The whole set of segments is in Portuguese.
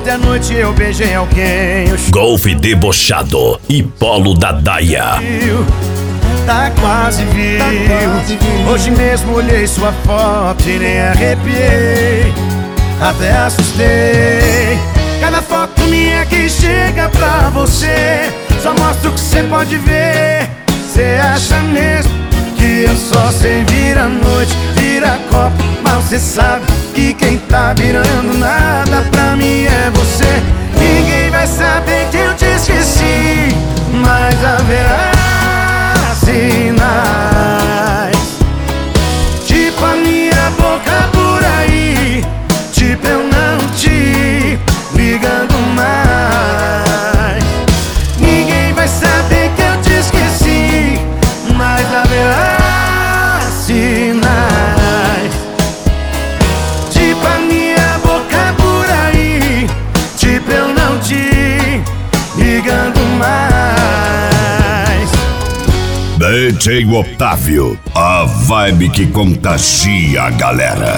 Ontem à noite eu beijei alguém. Golfe debochado e Polo da Daia. Tá quase viu. Hoje mesmo olhei sua foto e nem arrepiei, até assustei. Cada foto minha que chega pra você só mostra o que cê pode ver. Cê acha mesmo que eu só sei virar noite, virar copo? Mas cê sabe que quem tá virando nada pra mim é você. Ninguém vai saber que eu te esqueci, mas haverá sinais, tipo a minha boca por aí, tipo eu não te ligando mais. Ninguém vai saber que eu te esqueci, mas haverá sinais, tipo a minha boca por aí, tipo eu não te ligando mais. DJ Otávio, a vibe que contagia a galera.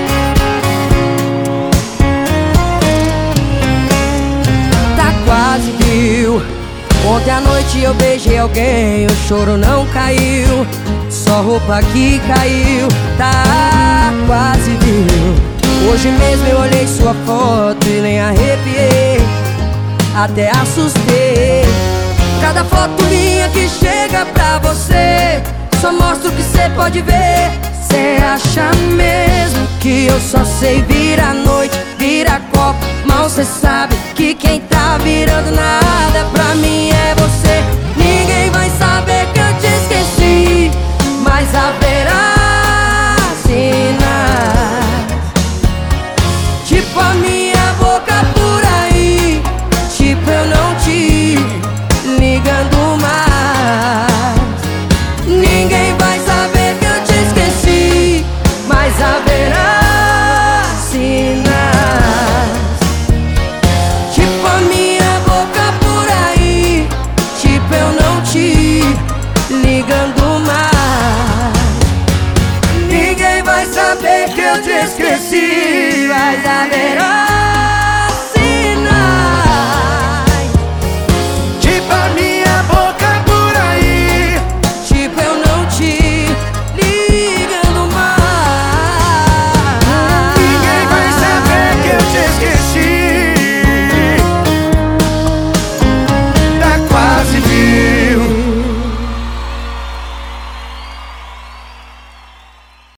Tá quase viu. Ontem à noite eu beijei alguém, o choro não caiu, só roupa que caiu. Tá quase viu. Hoje mesmo eu olhei sua foto e nem arrepiei, até assustei. Cada foto minha que chega pra você só mostra o que cê pode ver. Cê acha mesmo que eu só sei virar noite, virar copo? Mal cê sabe que quem tá virando nada pra mim é você. Ninguém vai saber que eu te esqueci, mas haverá sinais, tipo a minha boca por aí, tipo eu não te ligando mais. Ninguém vai saber que eu te esqueci, mas haverá sinais, tipo a minha boca por aí, tipo eu não te ligando mais. Ninguém vai saber que eu te esqueci, mas haverá